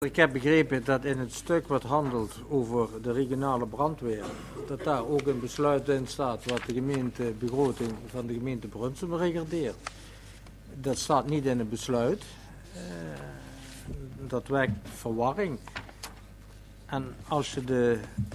Ik heb begrepen dat in het stuk wat handelt over de regionale brandweer, dat daar ook een besluit in staat wat de gemeentebegroting van de gemeente Brunsum regardeert. Dat staat niet in het besluit. Dat wekt verwarring. En als je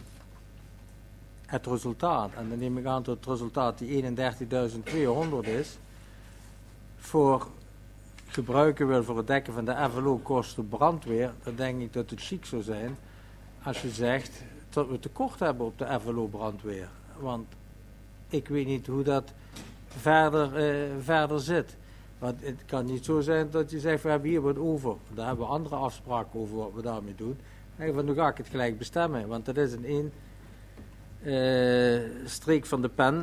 het resultaat, en dan neem ik aan dat het resultaat die 31.200 is, voor gebruiken wil voor het dekken van de FLO-kosten brandweer, dan denk ik dat het chic zou zijn als je zegt dat we tekort hebben op de FLO-brandweer. Want ik weet niet hoe dat verder zit. Want het kan niet zo zijn dat je zegt, we hebben hier wat over. Daar hebben we andere afspraken over wat we daarmee doen. En nu ga ik het gelijk bestemmen, want dat is in één streek van de pen,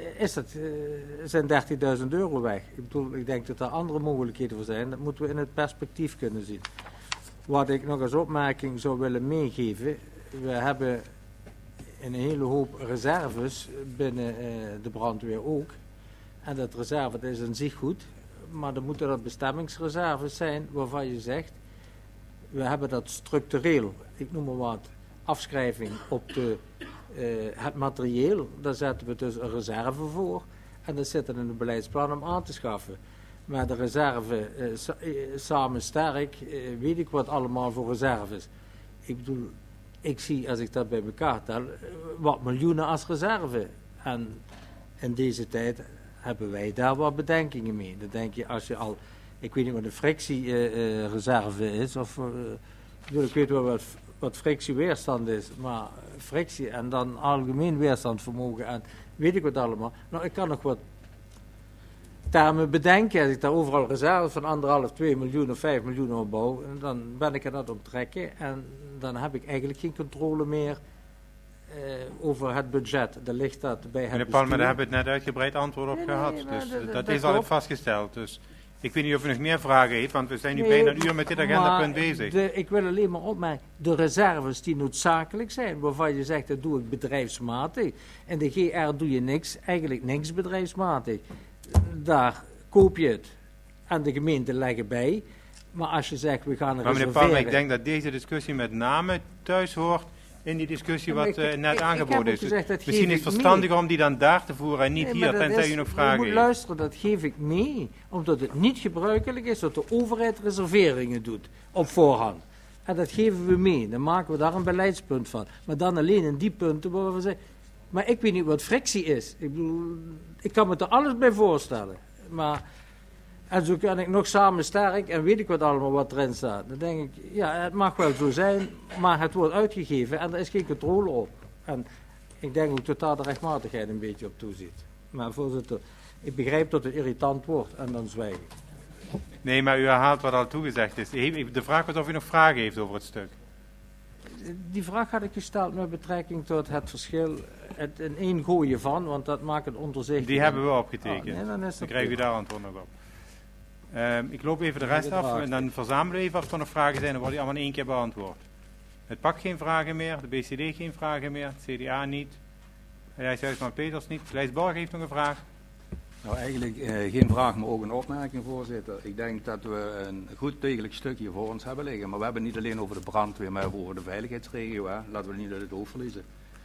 zijn 30.000 euro weg. Ik denk dat er andere mogelijkheden voor zijn. Dat moeten we in het perspectief kunnen zien. Wat ik nog als opmerking zou willen meegeven. We hebben een hele hoop reserves binnen de brandweer ook. En dat reserve dat is aan zich goed. Maar dan moeten dat bestemmingsreserves zijn waarvan je zegt, we hebben dat structureel, ik noem maar wat, afschrijving op het materieel, daar zetten we dus een reserve voor. En dat zit in een beleidsplan om aan te schaffen. Maar de reserve, samen sterk, weet ik wat allemaal voor reserves. Ik bedoel, ik zie als ik dat bij elkaar tel, wat miljoenen als reserve. En in deze tijd hebben wij daar wat bedenkingen mee. Dan denk je, als je al, ik weet niet wat een frictiereserve is, of ik weet wel wat frictieweerstand is, maar frictie en dan algemeen weerstandsvermogen en weet ik wat allemaal. Nou, ik kan nog wat termen bedenken. Als ik daar overal reserves van 1,5, 2 miljoen of 5 miljoen opbouw, dan ben ik aan het onttrekken en dan heb ik eigenlijk geen controle meer over het budget. Dan ligt dat bij het Meneer Palmer, daar hebben we het net uitgebreid antwoord op gehad. Dus dat is al vastgesteld. Dus ik weet niet of u nog meer vragen heeft, want we zijn nu bijna een uur met dit agendapunt bezig. Ik wil alleen maar opmerken, de reserves die noodzakelijk zijn, waarvan je zegt dat doe ik bedrijfsmatig. En de GR doe je niks, eigenlijk niks bedrijfsmatig. Daar koop je het en de gemeenten leggen bij. Maar als je zegt, we gaan maar reserveren. Meneer Palmer, ik denk dat deze discussie met name thuis hoort in die discussie wat net aangeboden is. Gezegd, dus misschien is het verstandiger om die dan daar te voeren en niet hier, tenzij u nog vragen heeft. Je moet luisteren, dat geef ik mee, omdat het niet gebruikelijk is dat de overheid reserveringen doet op voorhand. En dat geven we mee, dan maken we daar een beleidspunt van. Maar dan alleen in die punten waar we zeggen, maar ik weet niet wat frictie is. Ik bedoel, ik kan me er alles bij voorstellen. Maar, en zo kan ik nog samen sterk en weet ik wat allemaal wat erin staat. Dan denk ik, ja, het mag wel zo zijn, maar het wordt uitgegeven en er is geen controle op. En ik denk ook dat daar de rechtmatigheid een beetje op toeziet. Maar voorzitter, ik begrijp dat het irritant wordt en dan zwijg ik. Nee, maar u herhaalt wat al toegezegd is. De vraag was of u nog vragen heeft over het stuk. Die vraag had ik gesteld met betrekking tot het verschil, het in één gooien van, want dat maakt het onderzichtelijk. Die hebben we opgetekend. Nee, dan krijg u daar antwoord nog op. Ik loop even de rest af en dan verzamelen we even of er nog vragen zijn. Dan worden die allemaal in één keer beantwoord. Het PAK geen vragen meer, de BCD geen vragen meer, het CDA niet. Huisman Peters niet. Lijsborg heeft nog een vraag. Nou, eigenlijk geen vraag, maar ook een opmerking, voorzitter. Ik denk dat we een goed degelijk stukje voor ons hebben liggen. Maar we hebben niet alleen over de brandweer, maar over de veiligheidsregio. Hè. Laten we niet uit het hoofd verliezen.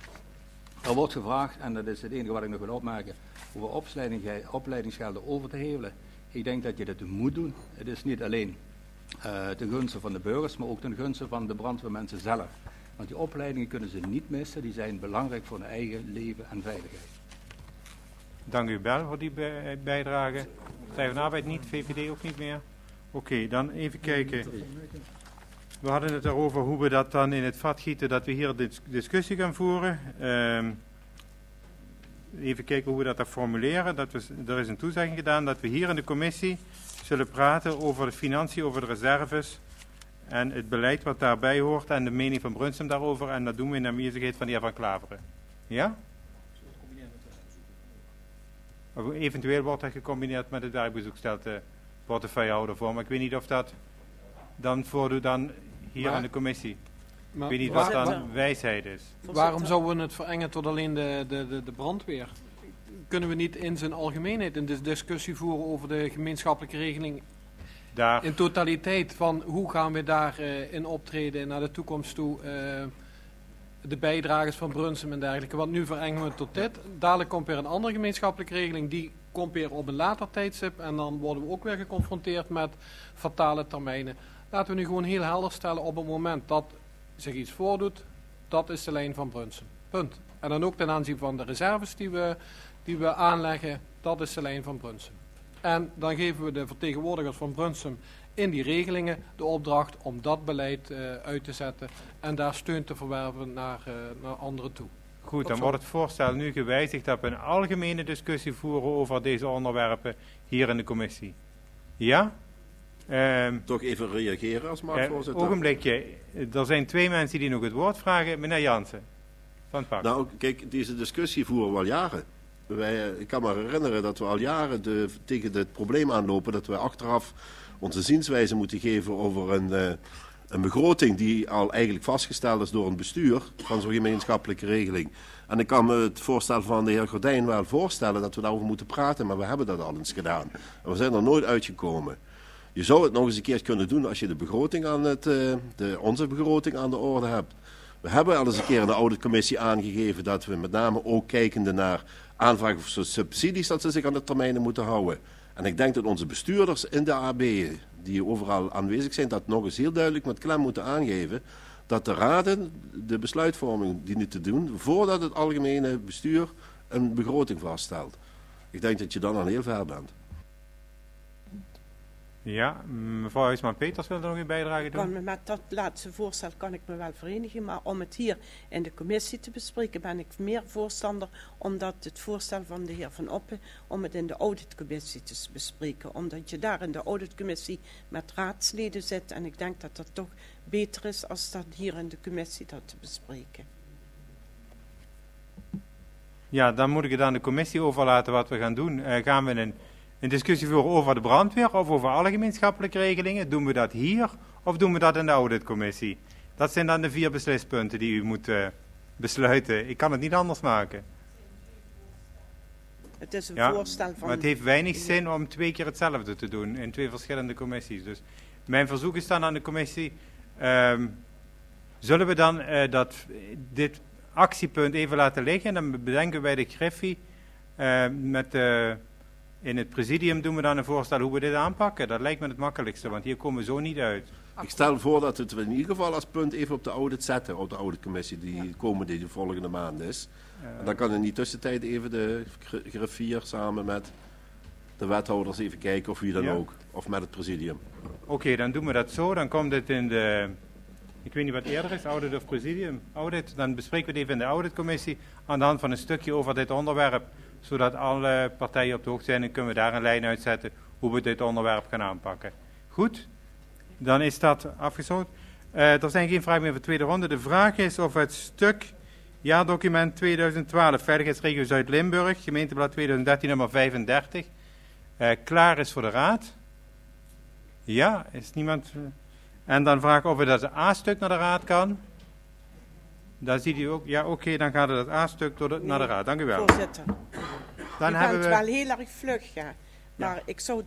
Er wordt gevraagd, en dat is het enige wat ik nog wil opmerken, over opleidingsgelden over te hevelen. Ik denk dat je dat moet doen. Het is niet alleen ten gunste van de burgers, maar ook ten gunste van de brandweermensen zelf. Want die opleidingen kunnen ze niet missen, die zijn belangrijk voor hun eigen leven en veiligheid. Dank u wel voor die bijdrage. Partij van de Arbeid niet, VVD ook niet meer. Oké, dan even kijken. We hadden het erover hoe we dat dan in het vat gieten, dat we hier de discussie gaan voeren. Even kijken hoe we dat formuleren. Er is een toezegging gedaan dat we hier in de commissie zullen praten over de financiën, over de reserves en het beleid wat daarbij hoort en de mening van Brunsum daarover. En dat doen we in de aanwezigheid van de heer Van Klaveren. Ja? Of eventueel wordt dat gecombineerd met het werkbezoek, stelt de portefeuillehouder voor. Maar ik weet niet of dat dan voordoet dan hier in de commissie. Ik weet niet wat dan wijsheid is. Waarom zouden we het verengen tot alleen de brandweer? Kunnen we niet in zijn algemeenheid een discussie voeren over de gemeenschappelijke regeling daar... In totaliteit van hoe gaan we daarin optreden naar de toekomst toe. De bijdragers van Brunsum en dergelijke. Want nu verengen we het tot dit. Dadelijk komt weer een andere gemeenschappelijke regeling. Die komt weer op een later tijdstip. En dan worden we ook weer geconfronteerd met fatale termijnen. Laten we nu gewoon heel helder stellen op het moment dat zich iets voordoet. Dat is de lijn van Brunsum. Punt. En dan ook ten aanzien van de reserves die we aanleggen. Dat is de lijn van Brunsum. En dan geven we de vertegenwoordigers van Brunsum in die regelingen de opdracht om dat beleid uit te zetten en daar steun te verwerven naar anderen toe. Goed, dan wordt het voorstel nu gewijzigd dat we een algemene discussie voeren over deze onderwerpen hier in de commissie. Ja? Toch even reageren als marktvoorzitter. Ogenblikje, er zijn 2 mensen die nog het woord vragen. Meneer Jansen, van het pak. Nou, kijk, deze discussie voeren we al jaren. Ik kan me herinneren dat we al jaren tegen het probleem aanlopen dat we achteraf onze zienswijze moeten geven over een begroting die al eigenlijk vastgesteld is door een bestuur van zo'n gemeenschappelijke regeling. En ik kan me het voorstel van de heer Gordijn wel voorstellen dat we daarover moeten praten, maar we hebben dat al eens gedaan. En we zijn er nooit uitgekomen. Je zou het nog eens een keer kunnen doen als je de begroting onze begroting aan de orde hebt. We hebben al eens een keer in de auditcommissie aangegeven dat we met name ook kijkende naar aanvragen voor subsidies, dat ze zich aan de termijnen moeten houden. En ik denk dat onze bestuurders in de AB, die overal aanwezig zijn, dat nog eens heel duidelijk met klem moeten aangeven dat de raden de besluitvorming dienen te doen voordat het algemene bestuur een begroting vaststelt. Ik denk dat je dan al heel ver bent. Ja, mevrouw Huisman-Peters wil er nog een bijdrage doen. Met dat laatste voorstel kan ik me wel verenigen, maar om het hier in de commissie te bespreken ben ik meer voorstander omdat het voorstel van de heer Van Oppen om het in de auditcommissie te bespreken. Omdat je daar in de auditcommissie met raadsleden zit en ik denk dat dat toch beter is als dat hier in de commissie dat te bespreken. Ja, dan moet ik het aan de commissie overlaten wat we gaan doen. Gaan we een discussie voeren over de brandweer of over alle gemeenschappelijke regelingen? Doen we dat hier of doen we dat in de auditcommissie? Dat zijn dan de 4 beslispunten die u moet besluiten. Ik kan het niet anders maken. Het is een voorstel van... Maar het heeft weinig zin om 2 keer hetzelfde te doen in 2 verschillende commissies. Dus mijn verzoek is dan aan de commissie. Zullen we dan dit actiepunt even laten liggen? En dan bedenken wij de Griffie in het presidium doen we dan een voorstel hoe we dit aanpakken. Dat lijkt me het makkelijkste, want hier komen we zo niet uit. Ik stel voor dat we in ieder geval als punt even op de audit zetten, op de auditcommissie die de volgende maand is. En dan kan in die tussentijd even de griffier samen met de wethouders even kijken of wie dan ook. Of met het presidium. Oké, dan doen we dat zo. Dan komt het in de... Ik weet niet wat eerder is, audit of presidium. Audit, dan bespreken we het even in de auditcommissie aan de hand van een stukje over dit onderwerp. Zodat alle partijen op de hoogte zijn en kunnen we daar een lijn uitzetten hoe we dit onderwerp gaan aanpakken. Goed, dan is dat afgesloten. Er zijn geen vragen meer voor de tweede ronde. De vraag is of het stuk jaardocument 2012 Veiligheidsregio Zuid-Limburg, gemeenteblad 2013 nummer 35, klaar is voor de raad. Ja, is niemand... En dan vraag ik of dat A-stuk naar de raad kan. Daar ziet u ook. Ja, oké, dan gaat het A-stuk naar de raad. Dank u wel. Voorzitter, Dan u hebben bent we... wel heel erg vlug, ja. Maar ik zou